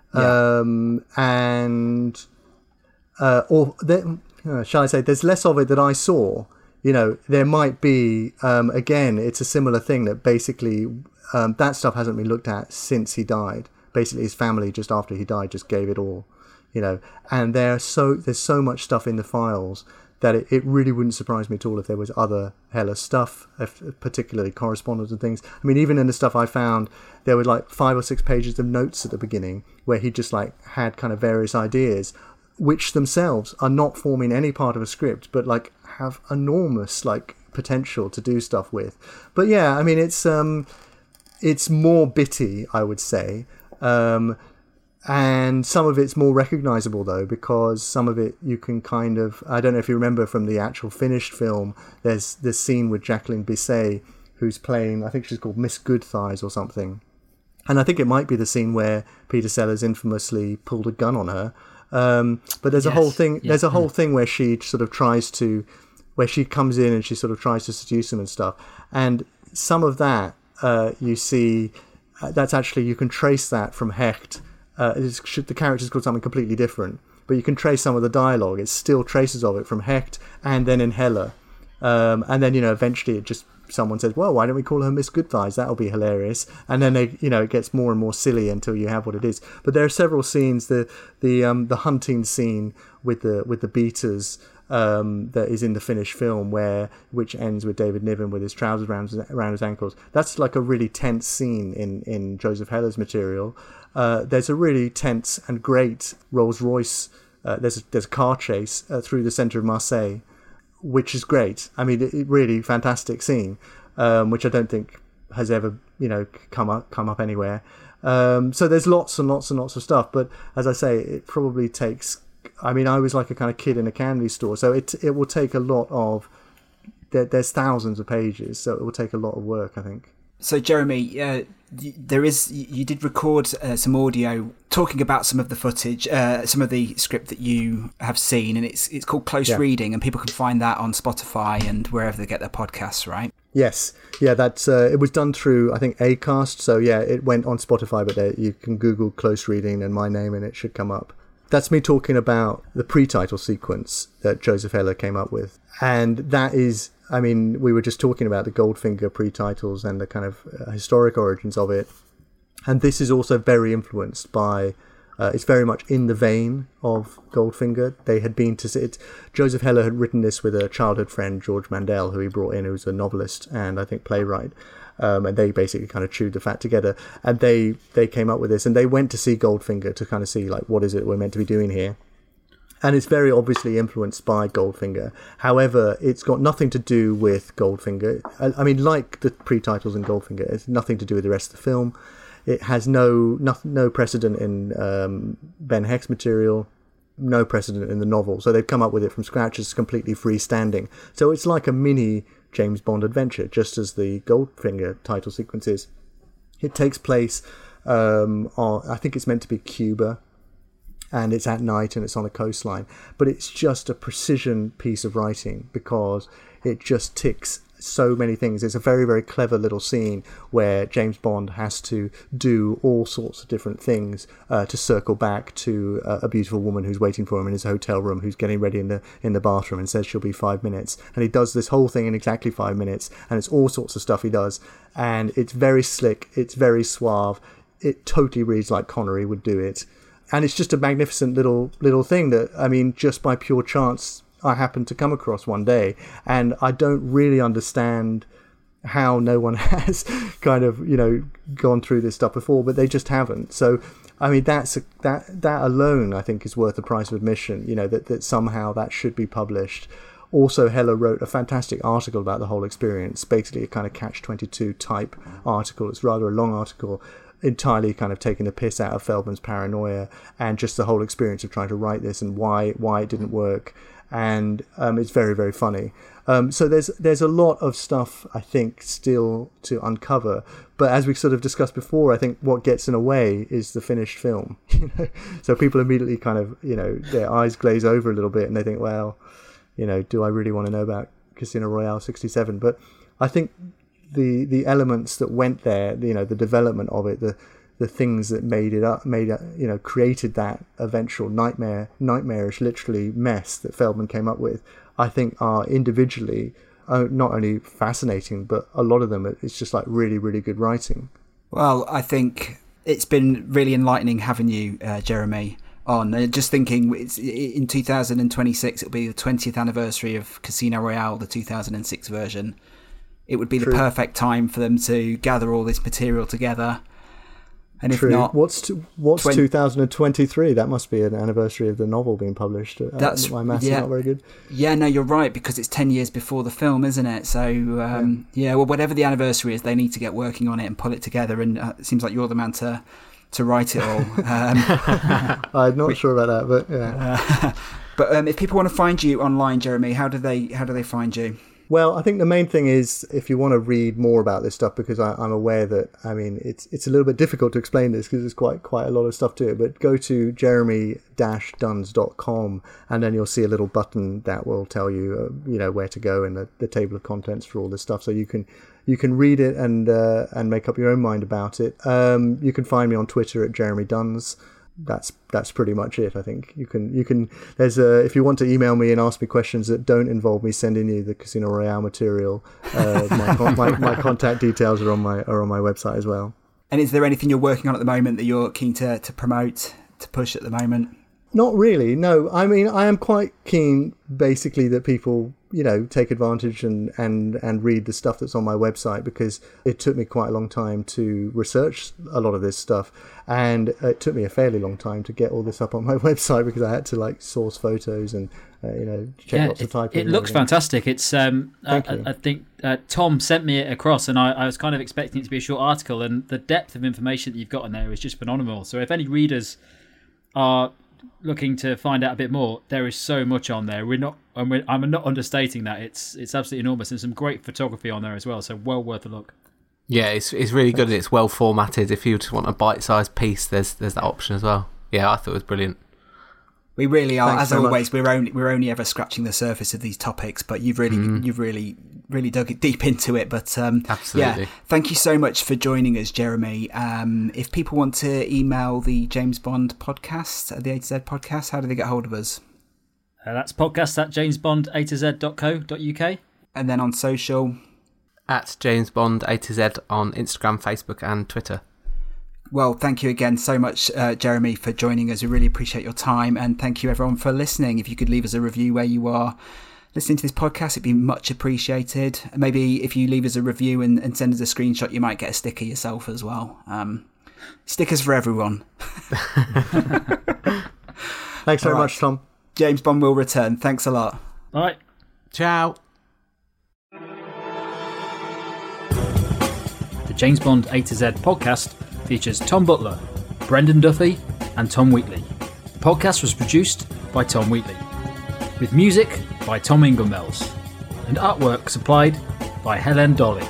shall I say? There's less of it that I saw. There might be. Again, it's a similar thing that basically that stuff hasn't been looked at since he died. Basically, his family just after he died just gave it all. And there's so much stuff in the files that it really wouldn't surprise me at all if there was other Hela stuff, particularly correspondence and things. I mean, even in the stuff I found, there were like 5 or 6 pages of notes at the beginning where he just like had kind of various ideas, which themselves are not forming any part of a script, but like have enormous like potential to do stuff with. But yeah, I mean, it's more bitty, I would say. And some of it's more recognisable, though, because some of it you can kind of... I don't know if you remember from the actual finished film, there's this scene with Jacqueline Bisset, who's playing, I think she's called Miss Goodthighs or something. And I think it might be the scene where Peter Sellers infamously pulled a gun on her. But there's a whole thing. Yeah. There's a whole thing where she sort of tries to... where she comes in and she sort of tries to seduce him and stuff. And some of that, you see... that's actually... you can trace that from Hecht... the character's called something completely different, but you can trace some of the dialogue. It's still traces of it from Hecht and then in Hela. And then, eventually someone says, well, why don't we call her Miss Goodthighs? That'll be hilarious. And then it gets more and more silly until you have what it is. But there are several scenes, the hunting scene with the beaters, that is in the finished film, which ends with David Niven with his trousers around his ankles. That's like a really tense scene in Joseph Heller's material. There's a really tense and great Rolls Royce. There's a car chase through the centre of Marseille, which is great. I mean, it really fantastic scene, which I don't think has ever come up anywhere. So there's lots and lots and lots of stuff. But as I say, it probably takes. I mean, I was like a kind of kid in a candy store, so it will take a lot of. There's thousands of pages, so it will take a lot of work, I think. So Jeremy, you did record some audio talking about some of the footage, some of the script that you have seen, and it's called Close Reading, and people can find that on Spotify and wherever they get their podcasts, right? Yes, yeah, that's it was done through, I think, Acast. So yeah, it went on Spotify, but you can Google Close Reading and my name, and it should come up. That's me talking about the pre-title sequence that Joseph Heller came up with, and that is. I mean, we were just talking about the Goldfinger pre-titles and the kind of historic origins of it. And this is also very influenced by It's very much in the vein of Goldfinger. They had been to see it. Joseph Heller had written this with a childhood friend, George Mandel, who he brought in, who's a novelist and I think playwright. And they basically kind of chewed the fat together, and they came up with this, and they went to see Goldfinger to kind of see, like, what is it we're meant to be doing here. And it's very obviously influenced by Goldfinger. However, it's got nothing to do with Goldfinger. I mean, like the pre-titles in Goldfinger, it's nothing to do with the rest of the film. It has no precedent in Ben Hecht's material, no precedent in the novel. So they've come up with it from scratch. It's completely freestanding. So it's like a mini James Bond adventure, just as the Goldfinger title sequence is. It takes place on, I think it's meant to be Cuba, and it's at night and it's on a coastline. But it's just a precision piece of writing because it just ticks so many things. It's a very, very clever little scene where James Bond has to do all sorts of different things to circle back to a beautiful woman who's waiting for him in his hotel room, who's getting ready in the bathroom, and says she'll be 5 minutes. And he does this whole thing in exactly 5 minutes, and it's all sorts of stuff he does. And it's very slick, it's very suave, it totally reads like Connery would do it. And it's just a magnificent little thing that, I mean, just by pure chance I happened to come across one day, and I don't really understand how no one has kind of, gone through this stuff before, but they just haven't. So, I mean, that alone, I think, is worth the price of admission, that somehow that should be published. Also, Heller wrote a fantastic article about the whole experience, basically a kind of Catch-22 type article. It's rather a long article, entirely kind of taking the piss out of Feldman's paranoia and just the whole experience of trying to write this and why it didn't work. And it's very, very funny. So there's a lot of stuff, I think, still to uncover. But as we sort of discussed before, I think what gets in the way is the finished film. So people immediately kind of, their eyes glaze over a little bit and they think, well, do I really want to know about Casino Royale 67? But I think the elements that went there, the development of it, the things that created that eventual nightmarish, literally mess that Feldman came up with, I think are individually not only fascinating, but a lot of them, it's just like really, really good writing. Well, I think it's been really enlightening having you, Jeremy, on. Just thinking, in 2026, it'll be the 20th anniversary of Casino Royale, the 2006 version. It would be the perfect time for them to gather all this material together. And if not, what's 2023? That must be an anniversary of the novel being published. My maths is not very good. Yeah, no, you're right, because it's 10 years before the film, isn't it? So well, whatever the anniversary is, they need to get working on it and pull it together. And it seems like you're the man to write it all. I'm not sure about that, but yeah. But if people want to find you online, Jeremy, how do they find you? Well, I think the main thing is, if you want to read more about this stuff, because I'm aware that, I mean, it's a little bit difficult to explain this because there's quite a lot of stuff to it, but go to jeremy-duns.com and then you'll see a little button that will tell you, where to go in the table of contents for all this stuff. So you can read it and make up your own mind about it. You can find me on Twitter at Jeremy Duns. That's pretty much it. I think you can there's if you want to email me and ask me questions that don't involve me sending you the Casino Royale material, my contact details are on my website as well. And is there anything you're working on at the moment that you're keen to promote, to push at the moment? Not really, no. I mean, I am quite keen, basically, that people, take advantage and read the stuff that's on my website, because it took me quite a long time to research a lot of this stuff, and it took me a fairly long time to get all this up on my website because I had to source photos and check lots of typing. It looks fantastic. It's I think Tom sent me it across, and I was kind of expecting it to be a short article, and the depth of information that you've got in there is just phenomenal. So if any readers are looking to find out a bit more, there is so much on there. I'm not understating that. It's absolutely enormous, and some great photography on there as well. So well worth a look. Yeah, it's really good. It's well formatted. If you just want a bite-sized piece, there's that option as well. Yeah, I thought it was brilliant. We really are. Thanks as so always, much. we're only ever scratching the surface of these topics, but you've really dug it deep into it. But absolutely, yeah, thank you so much for joining us, Jeremy. If people want to email the James Bond podcast, the A to Z podcast, how do they get hold of us? That's podcast@jamesbond.a2z.co.uk. And then on social, at James Bond A to Z on Instagram, Facebook, and Twitter. Well, thank you again so much, Jeremy, for joining us. We really appreciate your time, and thank you everyone for listening. If you could leave us a review where you are listening to this podcast, it'd be much appreciated. Maybe if you leave us a review and send us a screenshot, you might get a sticker yourself as well. Stickers for everyone. Thanks very much, Tom. James Bond will return. Thanks a lot. Bye. Ciao. The James Bond A to Z podcast features Tom Butler, Brendan Duffy, and Tom Wheatley. The podcast was produced by Tom Wheatley, with music by Tom Ingelmells, and artwork supplied by Helen Dolly.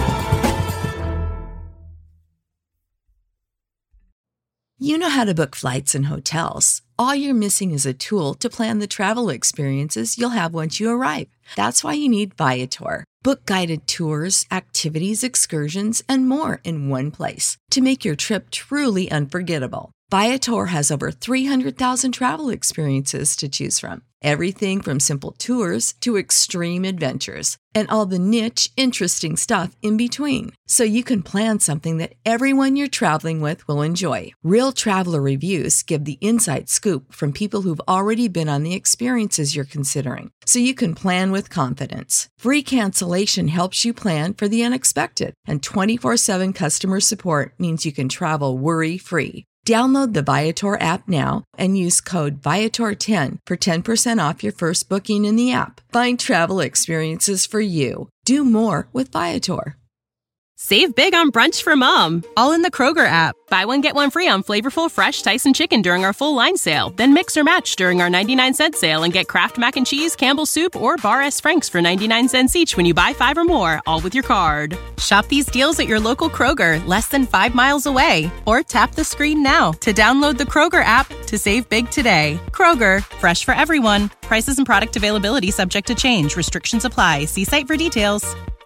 You know how to book flights and hotels. All you're missing is a tool to plan the travel experiences you'll have once you arrive. That's why you need Viator. Book guided tours, activities, excursions, and more in one place to make your trip truly unforgettable. Viator has over 300,000 travel experiences to choose from. Everything from simple tours to extreme adventures and all the niche, interesting stuff in between. So you can plan something that everyone you're traveling with will enjoy. Real traveler reviews give the inside scoop from people who've already been on the experiences you're considering. So you can plan with confidence. Free cancellation helps you plan for the unexpected. And 24/7 customer support means you can travel worry-free. Download the Viator app now and use code Viator10 for 10% off your first booking in the app. Find travel experiences for you. Do more with Viator. Save big on brunch for mom, all in the Kroger app. Buy one, get one free on flavorful fresh Tyson chicken during our full line sale. Then mix or match during our 99-cent sale and get Kraft Mac and Cheese, Campbell's Soup, or Bar S. Frank's for 99 cents each when you buy 5 or more, all with your card. Shop these deals at your local Kroger, less than 5 miles away. Or tap the screen now to download the Kroger app to save big today. Kroger, fresh for everyone. Prices and product availability subject to change. Restrictions apply. See site for details.